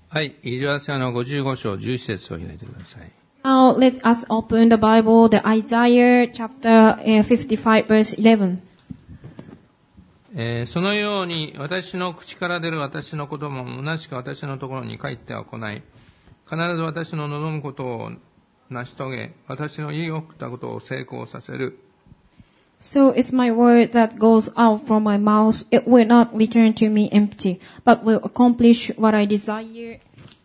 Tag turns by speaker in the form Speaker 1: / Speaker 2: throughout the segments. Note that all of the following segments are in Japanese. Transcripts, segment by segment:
Speaker 1: はい、イザヤ書の55章11節を開いてください。
Speaker 2: Now let us open the Bible, the Isaiah chapter 55 verse 11.
Speaker 1: そのように私の口から出る私の言葉も虚しく私のところに帰っては来ない。必ず私の望むことを成し遂げ、私の言い送ったことを成功させる。
Speaker 2: So is my word that goes out from my mouth. It will not return to me empty, but will accomplish what I desire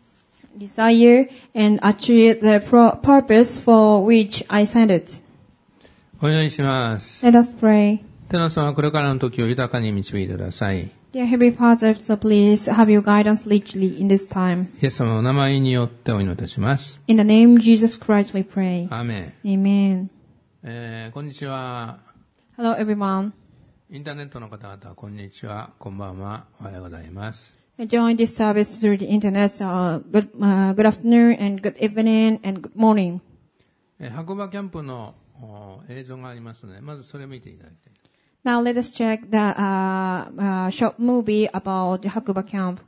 Speaker 2: and achieve the purpose for which I sent it.
Speaker 1: お祈りします。
Speaker 2: Let us pray.
Speaker 1: 天の様、これからの時を豊かに導いてください。
Speaker 2: Dear Heavenly Father, so please have your guidance richly in this time.
Speaker 1: イエス様のお名前によってお祈りいたします。
Speaker 2: In the name of Jesus Christ we pray.
Speaker 1: アーメン。
Speaker 2: Amen.
Speaker 1: こんにちは。
Speaker 2: Hello everyone.
Speaker 1: インターネットの方々、こんにちは、こんばんは、おはようございます。
Speaker 2: I joined this service through the internet. Good afternoon and good evening and good morning.
Speaker 1: 白馬キャンプの映像がありますので、まずそれを見ていただいて。
Speaker 2: Now let us check the short movie about the Hakuba camp.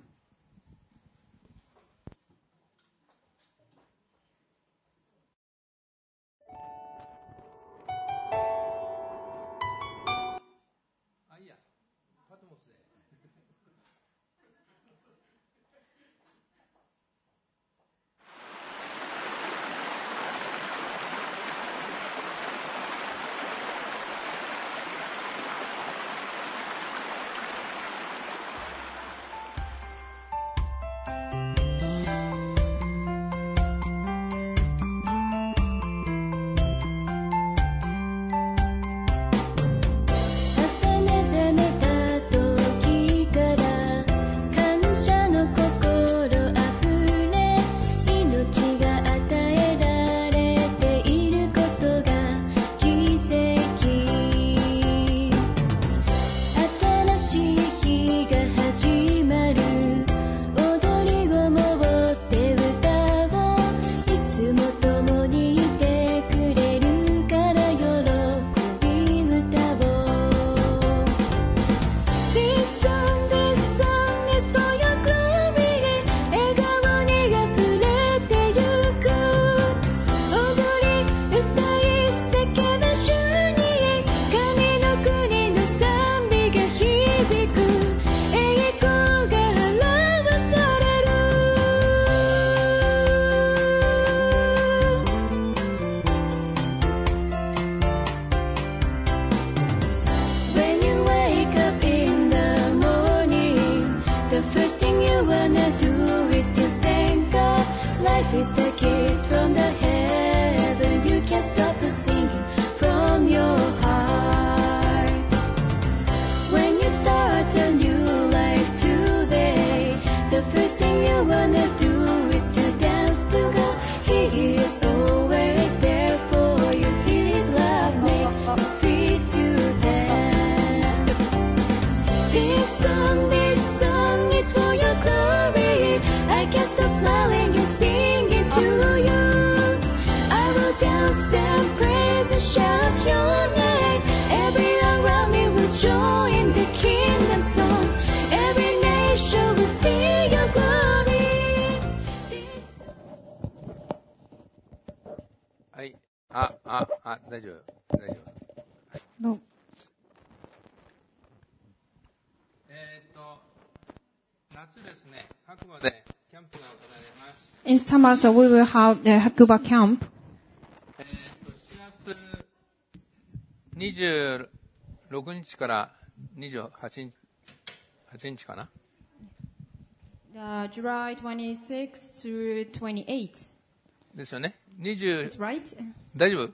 Speaker 1: 大丈夫。
Speaker 2: No.
Speaker 1: 夏ですね、白馬でキャンプが行われます。
Speaker 2: In summer, so we will have the Hakuba camp.
Speaker 1: 4月26日から28日かな。
Speaker 2: July 26 to 28.
Speaker 1: ですよね。
Speaker 2: That's right.
Speaker 1: 大丈夫？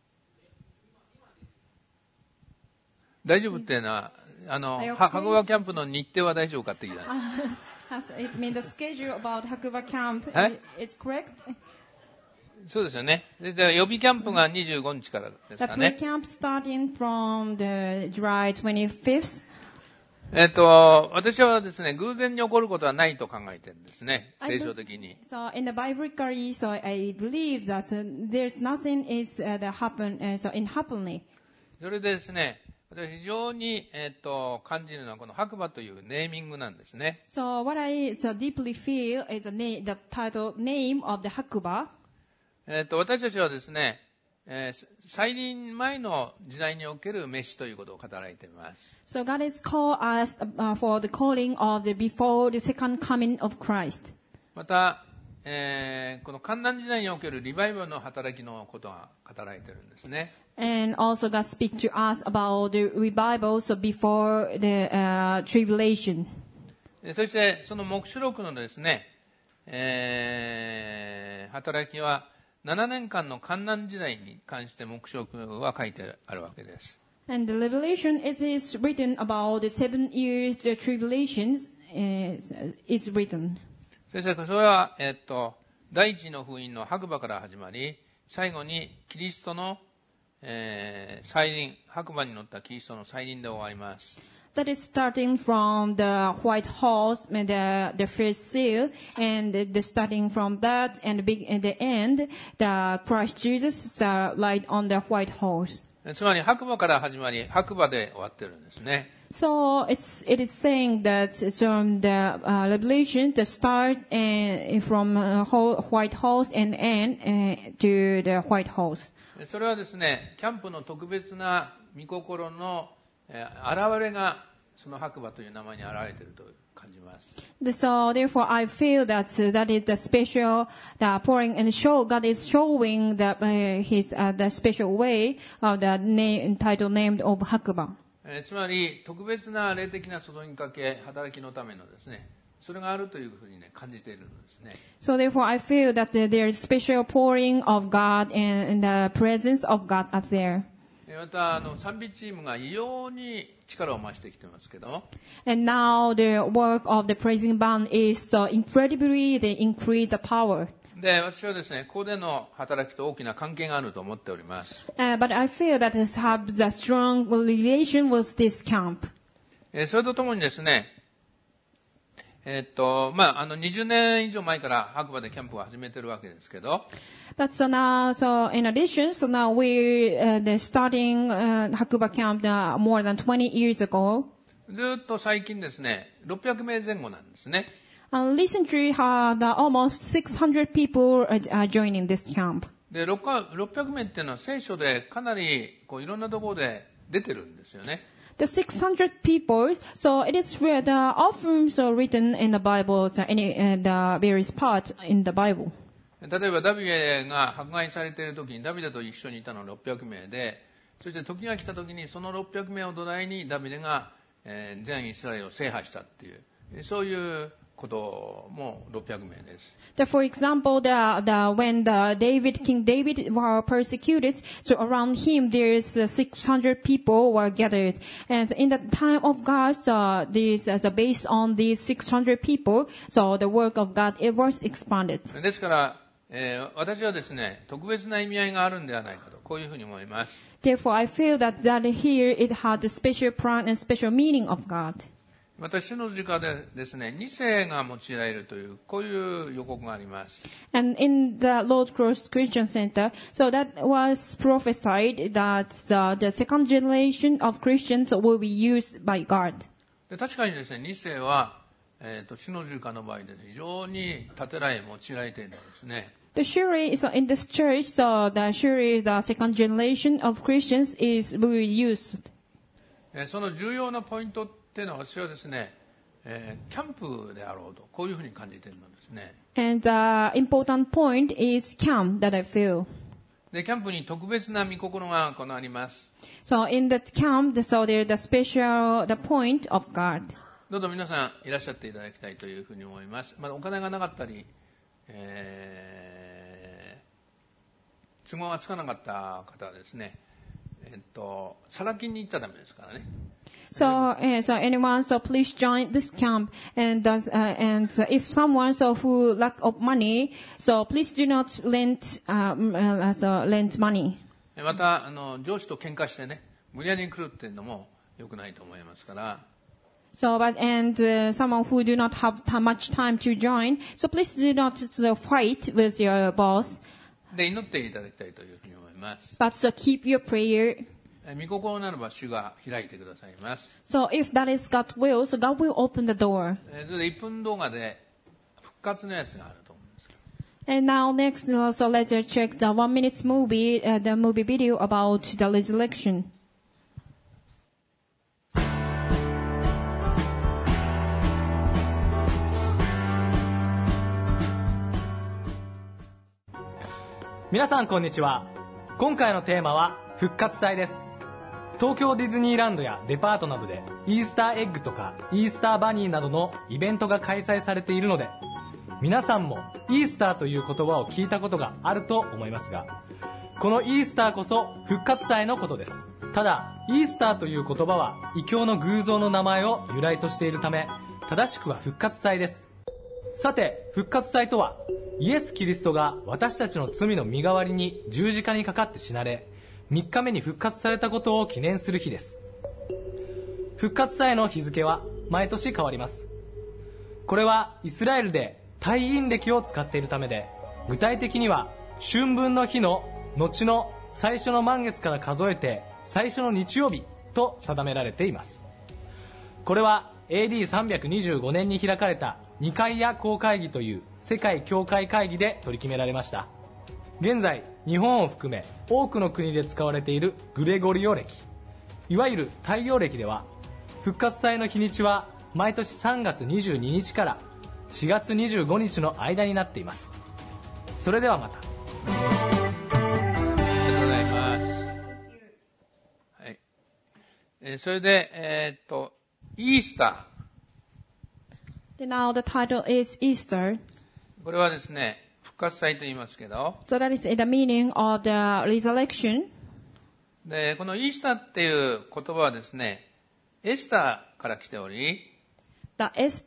Speaker 1: 大丈夫っていうのは、白馬キャンプの日程は大丈夫かって言う。
Speaker 2: It means the schedule about Hakuba camp is correct.
Speaker 1: そうですよね。で、予備キャンプが25日からですかね。
Speaker 2: The pre-camp starting from the July 25th.
Speaker 1: 私はですね、偶然に起こることはないと考えてるんですね、聖書的に。
Speaker 2: So in the biblically, so I believe that there's nothing is happen so in happening.
Speaker 1: それでですね、 私非常に、感じるのはこの白馬というネーミングなんですね。
Speaker 2: So what I deeply feel is the title name of the Hakuba.
Speaker 1: 私たちはですね、再臨前の時代における召しということを語られています。
Speaker 2: So God has called us for the calling of the before the second coming of Christ.
Speaker 1: また、この観難時代におけるリバイバルの働きのことが語られているんですね。
Speaker 2: And also God speaks to us about the revivals before the tribulation.
Speaker 1: そしてその黙示録のですね、働きは7年間の観難時代に関して黙示録は書いてあるわけです。
Speaker 2: And the Revelation, it is written about the 7 years the tribulations is written.
Speaker 1: そしてそれは、第一の封印の白馬から始まり、最後にキリストの、再臨、白馬に乗ったキリストの再臨で終わります。
Speaker 2: That is starting from the white horse, the first seal, and the starting from that, and the end, the Christ Jesus ride on the white horse.
Speaker 1: つまり白馬から始まり、白馬で終わってるんですね。
Speaker 2: So it is saying that from the Revelation, the start from white horse and end to the white horse.
Speaker 1: それはですね、キャンプの特別な御心の現れがその白馬という名前に現れていると感じます。
Speaker 2: So therefore, I feel that that is the special, the pouring and show. God is showing that His the special way of the title named of Hakuba.
Speaker 1: つまり特別な霊的な注ぎかけ、働きのためのですね、それがあるというふうにね感じているのですね。
Speaker 2: So therefore, I feel that there is special pouring of God and the presence of God up there.
Speaker 1: また賛美チームが異様に力を増してきてますけども。
Speaker 2: And now the work of the praising band is incredibly they increase the power.
Speaker 1: で、私はですね、ここでの働きと大きな関係があると思っております。
Speaker 2: But I feel that it has the strong relation with this camp.
Speaker 1: それとともにですね、20年以上前から白馬でキャンプを始めてるわけですけど。
Speaker 2: But so now, so in addition, so now we're starting Hakuba camp more than 20 years ago.
Speaker 1: ずっと最近ですね、600名前後なんですね。
Speaker 2: Recently, almost 600 people are joining this camp.
Speaker 1: で、600名っていうのは聖書でかなりいろんなところで出てるんですよね。
Speaker 2: The 600 people, so it is often so written in the Bible, the various parts in the Bible.
Speaker 1: 例えばダビデが迫害されている時にダビデと一緒にいたのは600名で、そして時が来た時にその600名を土台にダビデが全イスラエルを制覇したっていう、そういうことも600名です。
Speaker 2: For example, when King David were persecuted, so around him there is 600 people were gathered, and in the time of God, so based on these 600 people, so the work of God it was expanded.
Speaker 1: ですから、私はですね、特別な意味合いがあるんではないかとこういうふうに思います。
Speaker 2: Therefore, I feel that here it had a special plan and special meaning of God.
Speaker 1: また主の時間でですね、2世が用いられるというこういう予告があります。
Speaker 2: And in the Lord Cross Christian Center, so that was prophesied that the second generation of Christians will be used by God.
Speaker 1: で確かにですね、2世は、主の時間の場合です非常に立てられ用いられているんですね。
Speaker 2: The surely is in this church, so surely the second generation of Christians is will used.
Speaker 1: その重要なポイントっていうのは私はですね、キャンプであろうとこういうふうに感じているのですね。
Speaker 2: And the important point is camp that I feel.
Speaker 1: でキャンプに特別な御心があります。
Speaker 2: So in that camp, so there's the special the point of God.
Speaker 1: どうぞ皆さんいらっしゃっていただきたいというふうに思います。まだお金がなかったり、都合がつかなかった方はですね、サラ金に行っちゃダメですからね。
Speaker 2: So anyone, so please join this camp. And if someone who lack of money, so please do not lend money.
Speaker 1: また上司と喧嘩してね、無理やりに来るっていうのも良くないと思いますから。
Speaker 2: So, someone who do not have much time to join, so please do not fight with your boss.
Speaker 1: で祈っていただきたいというふうに思います。
Speaker 2: But keep your prayer.
Speaker 1: 御心ならば主が開いてくださいます。
Speaker 2: So if that is God's will, so God will open the door.
Speaker 1: それで1分動画で復活のやつがあると思うんですけど、
Speaker 2: And now next, so let's check the 1 minute movie, the movie video about the resurrection.
Speaker 3: 皆さんこんにちは。今回のテーマは復活祭です。東京ディズニーランドやデパートなどでイースターエッグとかイースターバニーなどのイベントが開催されているので、皆さんもイースターという言葉を聞いたことがあると思いますが、このイースターこそ復活祭のことです。ただイースターという言葉は異教の偶像の名前を由来としているため、正しくは復活祭です。さて復活祭とは、イエス・キリストが私たちの罪の身代わりに十字架にかかって死なれ、3日目に復活されたことを記念する日です。復活祭の日付は毎年変わります。これはイスラエルで太陰暦を使っているためで、具体的には春分の日の後の最初の満月から数えて最初の日曜日と定められています。これは AD325 年に開かれたニカイア公会議という世界教会会議で取り決められました。現在日本を含め多くの国で使われているグレゴリオ暦、いわゆる太陽暦では、復活祭の日にちは毎年3月22日から4月25日の間になっています。それではまた。
Speaker 1: ありがとうございます。はい。それで、イースタ
Speaker 2: Now the title is Easter.
Speaker 1: ー。これはですね、復活祭と言いますけど、
Speaker 2: So that is the meaning of the resurrection.
Speaker 1: で、このイースターっていう言葉はですね、エスターから来ており、
Speaker 2: The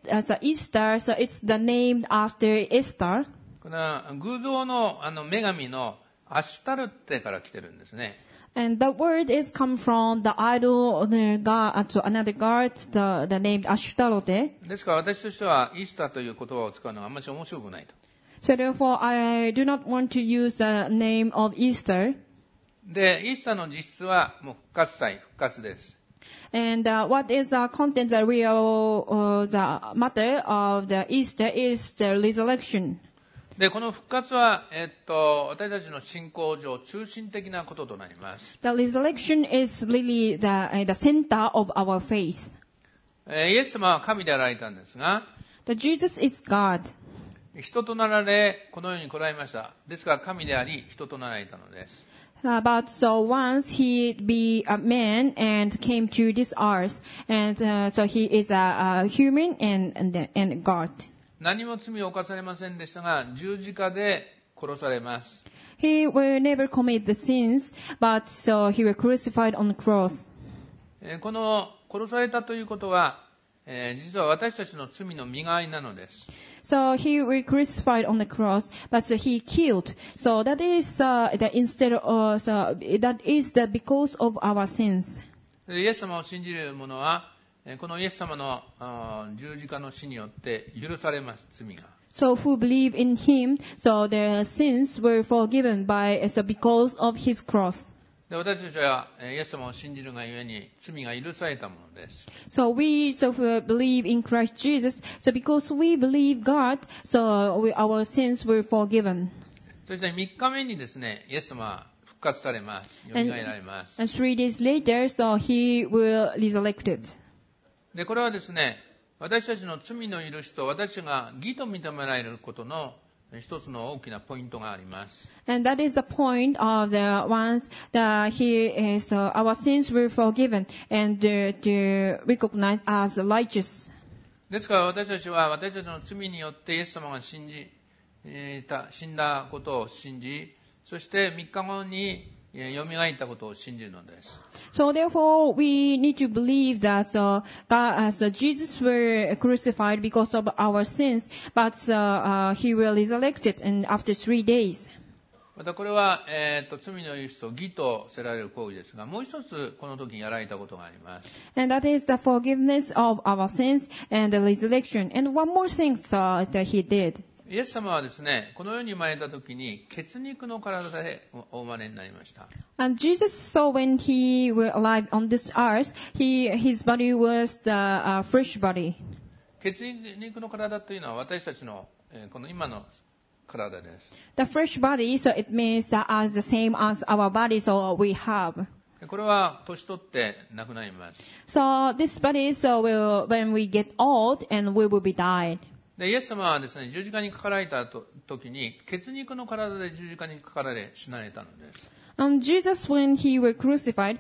Speaker 2: Easter, so it's the name after Esther.
Speaker 1: これは偶像の女神のアシュタルテから来てるんですね。
Speaker 2: And the word is come from the idol, the god, so another god, the name Ashtarote.
Speaker 1: ですから私としてはイースターという言葉を使うのはあんまり面白くないと。
Speaker 2: So therefore, I do not want to use the name of Easter.
Speaker 1: で、イースターの実質はもう復活祭、復活です。
Speaker 2: And what is the content, the real, the matter of the Easter is the resurrection.
Speaker 1: で、この復活は、私たちの信仰上中心的なこととなります。
Speaker 2: The resurrection is really the center of our faith.
Speaker 1: イエス様は神であられたんですが、
Speaker 2: The Jesus is God.
Speaker 1: 人となられ、この世に来られました。ですから神であり、人となられたのです。
Speaker 2: But so once he be a man and came to this earth, and so he is a human and God.
Speaker 1: 何も罪を犯されませんでしたが、十字架で殺されます。
Speaker 2: He will never commit the sins, but so he was crucified on the cross.
Speaker 1: この殺されたということは、実は私たちの罪の身代わりなのです。
Speaker 2: So he was crucified on the cross, but so he killed. So that is the instead of so that is the because of our sins.
Speaker 1: イエス様を信じる者は、このイエス様の十字架の死によって許されます、罪が。
Speaker 2: So who believe in him, so their sins were forgiven by so because of his cross.
Speaker 1: で、私たちはイエス様を信じるがゆえに罪が許されたものです。
Speaker 2: So we so believe in Christ Jesus. So because we believe God, so our sins were forgiven.
Speaker 1: そして3日目にですね、イエス様は復活されます。蘇られます。
Speaker 2: And 3 days later, so he will resurrected.
Speaker 1: で、これはですね、私たちの罪の許しと私たちが義と認められることの一つの大きなポイントがあります。
Speaker 2: And that is the point of the ones that he is, our sins were forgiven and recognized as righteous.
Speaker 1: ですから私たちは私たちの罪によってイエス様が死んだことを信じ、そして3日後に蘇ったことを信じるのです。
Speaker 2: So therefore, we need to believe that Jesus were crucified because of our sins, but he will resurrected and after 3 days.
Speaker 1: またこれは、罪の許しと義とせられる行為ですが、もう一つこの時にやられたことがあります。
Speaker 2: And that is the forgiveness of our sins and the resurrection. And one more thing that he did.
Speaker 1: イエス様はですね、この世に生まれた時に血肉の体でお生まれになりました。
Speaker 2: And Jesus saw when he was alive on this earth, his body was the flesh body.
Speaker 1: 血肉の体というのは私たちの、この今の体です。
Speaker 2: The flesh body, so it means as the same as our body, so we have.
Speaker 1: これは年取って亡くなります。
Speaker 2: So this body, so when we get old and we will be died.
Speaker 1: でイエス様はですね、十字架にかかられた時に血肉の体で十字架にかかられ死なれたのです。
Speaker 2: And Jesus, when he was crucified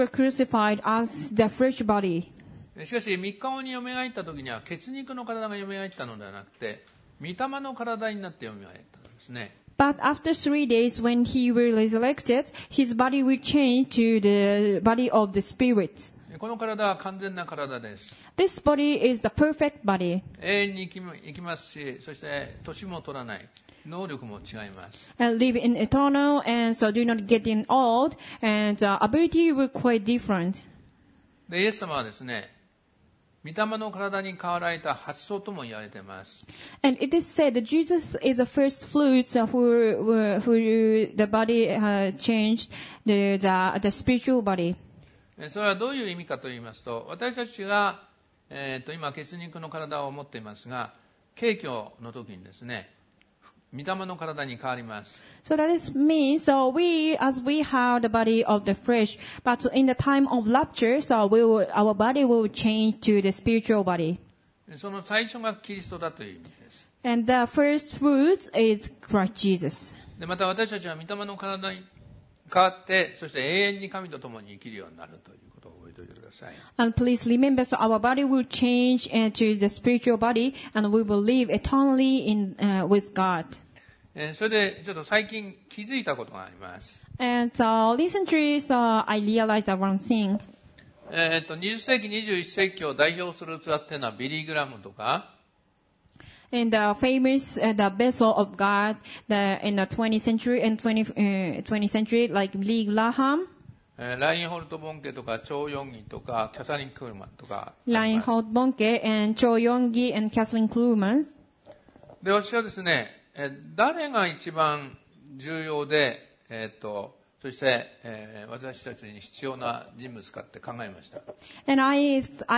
Speaker 2: as the flesh body.
Speaker 1: しかし3日後に蘇った時には血肉の体が蘇ったのではなくて、御霊の体になって蘇ったのですね。
Speaker 2: But after 3 days, when he was resurrected, his body will change to the body of the Spirit.
Speaker 1: この体は完全な体です。
Speaker 2: This body is the perfect body.
Speaker 1: 永遠に生きますし、そして年も取らない。能力も違います。
Speaker 2: And live in eternal, and so do not get in old, and ability will quite different.
Speaker 1: で、イエス様はですね、御霊の体に変わられた発想とも言われています。
Speaker 2: And it is said that Jesus is the first fruits who the body changed the spiritual body.
Speaker 1: それはどういう意味かと言いますと、私たちが、今血肉の体を持っていますが、景挙の時にですね、御霊の体に変わります。
Speaker 2: So that is means, so as we have the body of the flesh, but in the time of rapture, so our body will change to the spiritual body.
Speaker 1: その最初がキリストだという意味です。
Speaker 2: And the first fruit is Christ Jesus.
Speaker 1: で、また私たちは御霊の体に変わって、そして永遠に神と共に生きるようになるということを覚えておいてください。
Speaker 2: And please remember, so our body will change into the spiritual body, and we will live eternally with God.
Speaker 1: それでちょっと最近気づいたことがあります。
Speaker 2: And recently, I realized that one thing.
Speaker 1: 20世紀、21世紀を代表する器っていうのはビリー・グラムとか、
Speaker 2: And the famous, the vessel of God, in the 20th century and 20th century, like Billy Graham,
Speaker 1: ラインホルト・ボンケとか、チョウ・ヨンギとか、キャサリン・クールマンとか。
Speaker 2: Reinhold Bonnke, and Cho Yong-gi and Kathleen Krugman.
Speaker 1: で、私はですね、誰が一番重要で、そして、私たちに必要な人物かって考えました。
Speaker 2: And I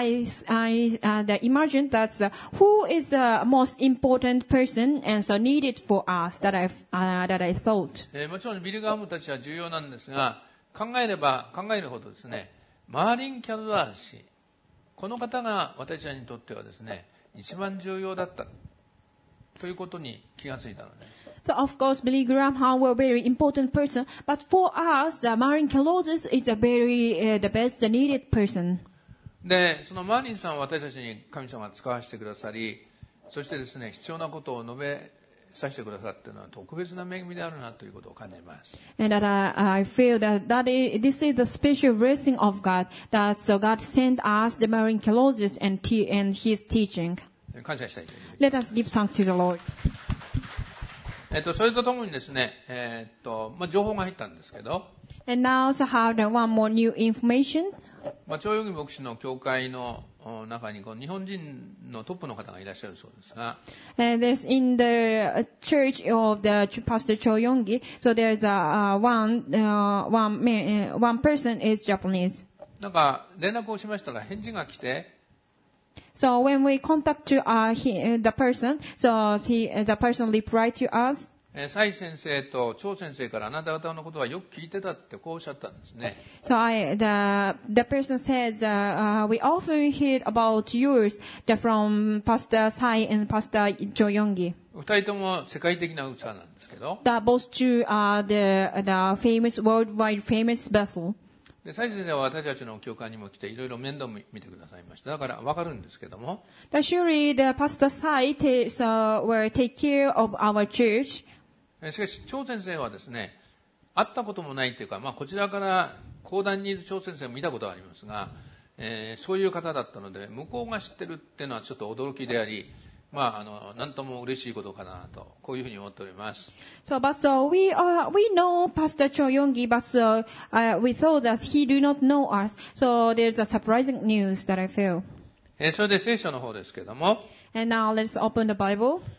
Speaker 2: imagined that who is the most important person and so needed for us that I thought.
Speaker 1: もちろんビル・グラムたちは重要なんですが、考えれば考えるほどですね、マーリン・キャドラー氏、この方が私たちにとってはですね、一番重要だったということに気がついたのです。
Speaker 2: So of course, Billy Graham was a very important person, but for us, the Marin Calodus is the best, the needed person.
Speaker 1: で、そのマーリンさんは私たちに神様が使わせてくださり、そしてですね、必要なことを述べさせてくださっているのは特別な恵みであるなということを感じます。
Speaker 2: And that I feel that this is the special blessing of God, that so God sent us the Marin Calodus and His teaching.
Speaker 1: 感謝したいと思います。
Speaker 2: Let us give thanks to the Lord.
Speaker 1: それとともにですね、情報が入ったんですけど、
Speaker 2: And now also have one more new information.
Speaker 1: チョウ・ヨギ牧師の教会の中に日本人のトップの方がいらっしゃるそうですが、
Speaker 2: And there's in the church of the Pastor Cho Yong-gi, so there's one person is Japanese.
Speaker 1: なんか連絡をしましたら返事が来て、
Speaker 2: So when we contact the person, so the person replied to us.
Speaker 1: 蔡先生と張先生からあなた方のことはよく聞いてたってこうおっしゃったんですね。
Speaker 2: So the person says, we often hear about yours from Pastor Sai and Pastor Cho Yong-gi.
Speaker 1: 二人とも世界的な器なんですけど、
Speaker 2: Both two are the famous, worldwide famous vessel.
Speaker 1: で蔡先生は私たちの教会にも来ていろいろ面倒見てくださいました。だからわかるんですけども、
Speaker 2: Surely the Pastor Sai will take care of our church.
Speaker 1: しかし張先生はですね、会ったこともないというか、こちらから講談にいる張先生を見たことがありますが、そういう方だったので向こうが知ってるっていうのはちょっと驚きであり、なんとも嬉しいことかなと、こういうふうに思っております。
Speaker 2: So we know Pastor Cho Yong-gi, but we thought that he do not know us. So there's a surprising news that I feel.
Speaker 1: それで聖書の方ですけれども、
Speaker 2: And now let's open the Bible.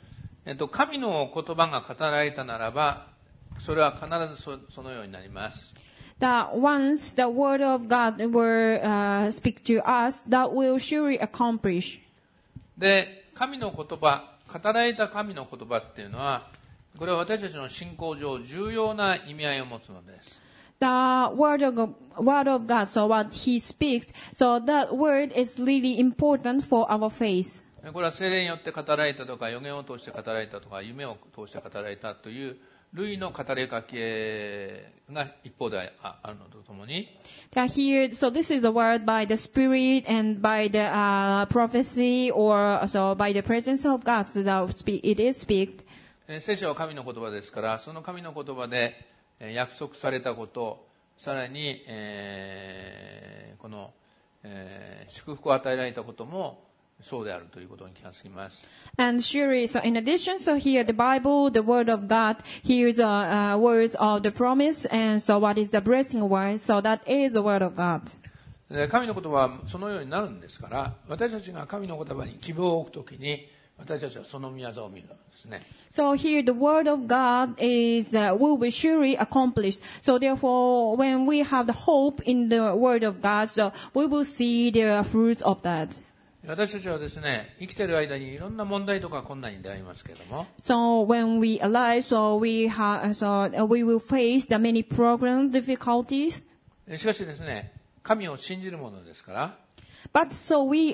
Speaker 1: 神の言葉が語られたならば、それは必ずそのようになります。
Speaker 2: That once the word of God will speak to us, that will surely accomplish.
Speaker 1: で、神の言葉、語られた神の言葉っていうのは、これは私たちの信仰上重要な意味合いを持つのです。
Speaker 2: The word of God, so what He speaks, so that word is really important for our faith.
Speaker 1: これは聖霊によって語られたとか、預言を通して語られたとか、夢を通して語られたという類の語りかけが一方であるのとともに、
Speaker 2: Here, so this is a word by the Spirit and by the prophecy, or so by the presence of God, so that it is speak.
Speaker 1: 聖書は神の言葉ですから、その神の言葉で約束されたこと、さらに、この、祝福を与えられたこともそうであるということに気がつきます。
Speaker 2: And surely, so in addition, so here the Bible, the Word of God, here the words of the promise, and so what is the blessing word? So that is the Word of God.
Speaker 1: 神の言葉はそのようになるんですから、私たちが神の言葉に希望を置くときに、私たちはその御業を見るんですね。
Speaker 2: So here the word of God will be surely accomplished. So therefore, when we have the hope in the word of God, so we will see the fruits of that.
Speaker 1: 私たちはですね、生きている間にいろんな問題とか困難に出会いますけれども、
Speaker 2: So when we alive, so we will face the many problems, difficulties.
Speaker 1: しかしですね、神を信じるものですから、
Speaker 2: But so we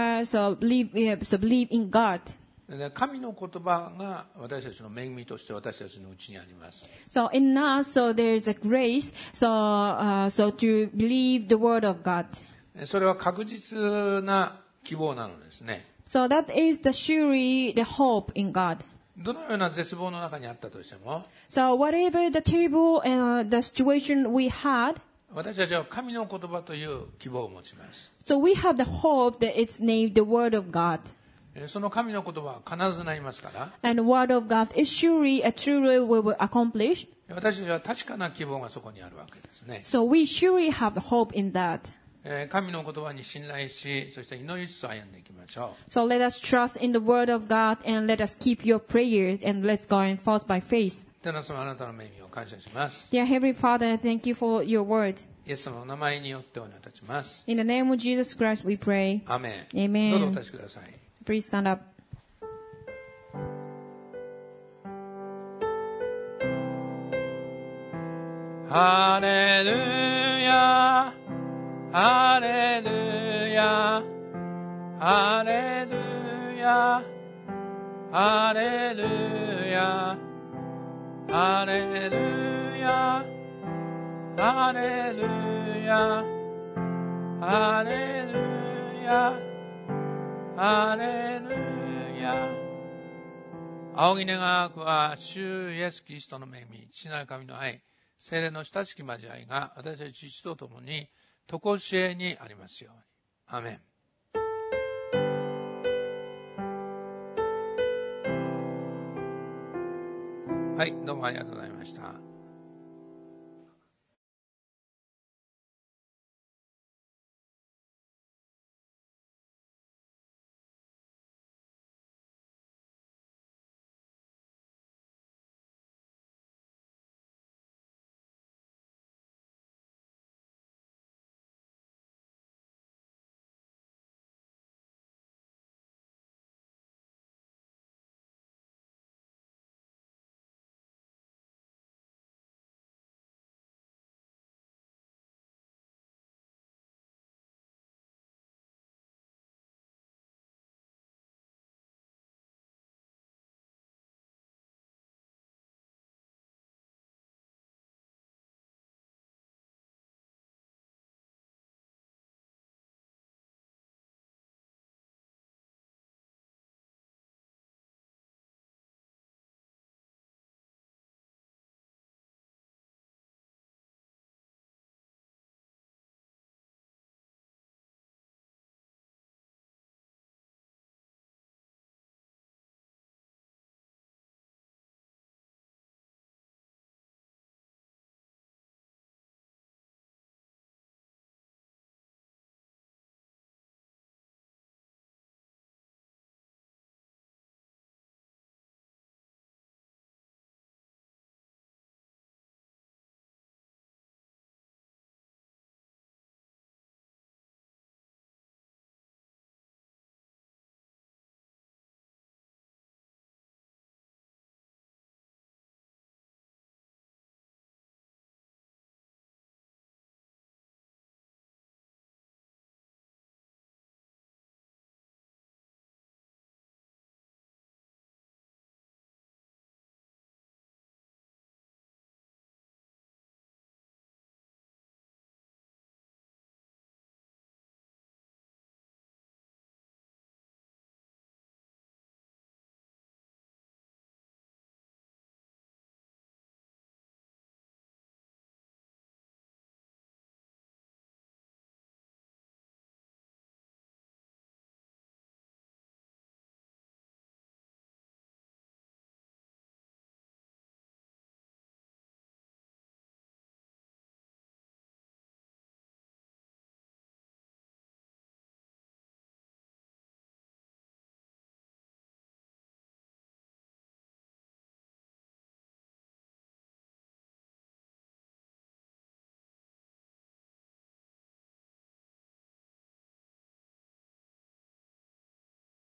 Speaker 2: believe in God.
Speaker 1: 神の言葉が私たちの恵みとして私たちのうちにあります。
Speaker 2: So in us, so there is a grace, so to believe the word of God.
Speaker 1: それは確実な希望なのですね。
Speaker 2: So that is surely the hope in God.
Speaker 1: どのような絶望の中にあったとしても、
Speaker 2: So whatever the terrible the situation we had,
Speaker 1: 私たちは神の言葉という希望を持ちます。
Speaker 2: so we have the hope that it's named the word of God.
Speaker 1: その神の言葉は必ずなりますから、
Speaker 2: And the word of God is surely will be accomplished.
Speaker 1: 私たちは確かな希望がそこにあるわけですね。
Speaker 2: So we surely have hope in that.
Speaker 1: 神の言葉に信頼し、そして祈りつつ歩んでいきましょう。
Speaker 2: So let us trust in the word of God and let us keep your prayers and let's go and forth by faith.
Speaker 1: 天の様、あなたの恵みを感謝します。
Speaker 2: Dear Heavenly Father, I thank you for your word.
Speaker 1: イエス様の名前によってお願いいたします。
Speaker 2: In the name of Jesus Christ we pray.
Speaker 1: アーメン。
Speaker 2: Amen.
Speaker 1: どうぞお立ちください。
Speaker 2: Please stand up.
Speaker 1: ハレルヤ、ハレルヤ、ハレルヤ、ハレルヤ、ハレルヤ、ハレルヤ、ハレルヤ、ハレルヤ。仰ぎ願わくは主イエスキリストの恵み、父なる神の愛、聖霊の親しき交わりが私たち父と共に常しえにありますように。アーメン。はい、どうもありがとうございました。